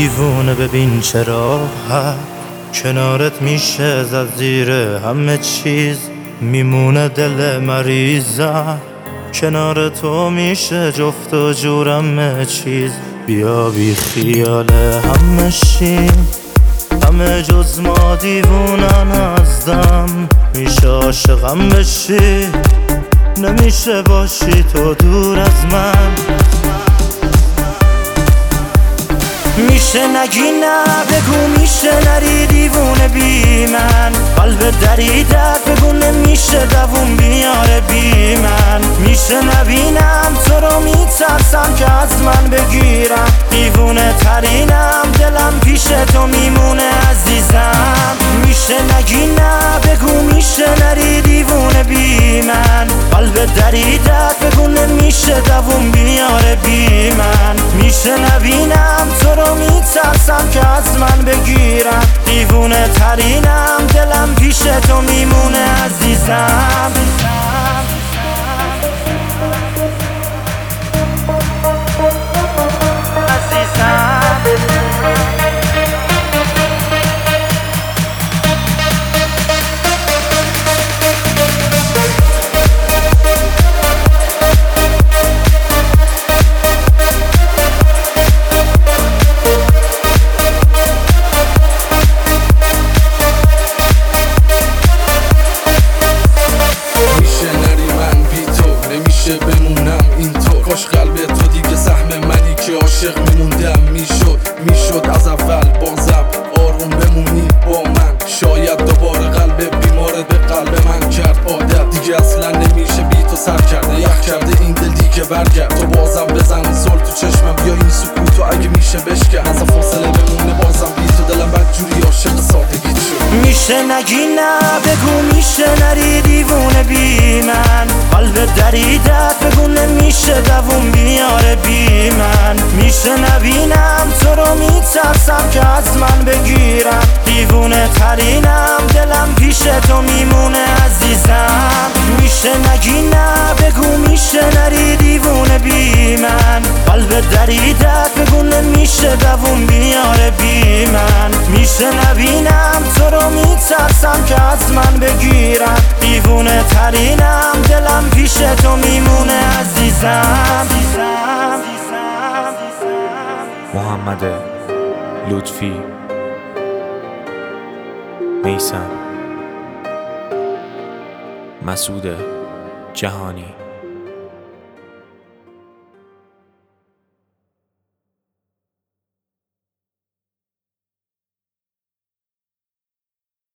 دیوونه ببین چه راحت کنارت میشه زد زیر همه چیز، میمونه دل مریضم کنار تو میشه جفت و جور همه چیز. بیا بی خیال همه شیم، همه جز ما دیوونن ازدم. میشه عاشقم بشی، نمیشه باشی تو دور از من. میشه نگی نه بگو، میشه نری دیوونه بی من. قلب دریدت بگو نمیشه دووم بیاره بی من. میشه نبینم تو رو میترسم که از من بگیرم. دیوونه ترینم دلم پیش تو میمونه عزیزم. میشه نگی نه بگو، میشه نری دیوونه بی من. قلب دریدت بگو نمیشه دووم بیاره بی من. میشه نبینم تو رو میترسم که از من بگیرم. دیوونه ترینم دلم پیش تو میمونه عزیزم. بمونم اینطور، کاش قلب تو دیگه سهم منی که عاشق میموندم. میشد از اول بازم آروم بمونی با من. شاید دوباره قلب بیمارت به قلب من کرد عادت. دیگه اصلا نمیشه بی تو سر کرده، یخ کرده این دل دیگه برگرد. تو بازم بزن زل تو چشمم، بیا این سکوتو اگه میشه بشکن. از فاصله بمونه بازم بی تو دلم بدجوری عاشق سادگیت شد. میشه نگی نه بگو، میشه نری دیوونه بی من. قلب دریدت بگو نمیشه دووم بیاره بی من. میشه نبینم تو رو میترسم که از من بگیرم. دیوونه ترینم دلم پیش تو میمونه عزیزم. میشه نگی نه بگو، میشه نری دیوونه بی من. قلب دریدت بگو نمیشه دووم بیاره بی من. میشه نبینم تو رو میترسم که از من بگیرم. دیوونه ترینم دلم پیش تو میمونه عزیزم. محمد لطفی، میثم، مسعود جهانی.